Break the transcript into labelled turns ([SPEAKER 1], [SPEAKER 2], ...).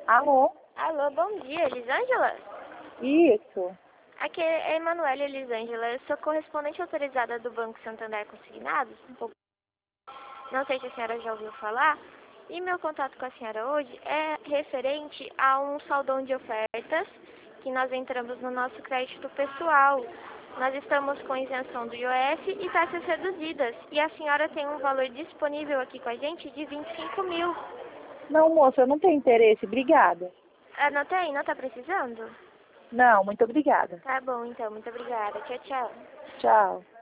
[SPEAKER 1] Alô?
[SPEAKER 2] Alô, bom dia, Elisângela?
[SPEAKER 1] Isso.
[SPEAKER 2] Aqui é Emanuele Elisângela, eu sou correspondente autorizada do Banco Santander Consignados, não sei se a senhora já ouviu falar, e meu contato com a senhora hoje é referente a um saldão de ofertas que nós entramos no nosso crédito pessoal. Nós estamos com isenção do IOF e taxas reduzidas, e a senhora tem um valor disponível aqui com a gente de 25 mil.
[SPEAKER 1] Não, moça, eu não tenho interesse. Obrigada.
[SPEAKER 2] Ah, não tem? Não está precisando?
[SPEAKER 1] Não, muito obrigada.
[SPEAKER 2] Tá bom, então. Muito obrigada. Tchau, tchau.
[SPEAKER 1] Tchau.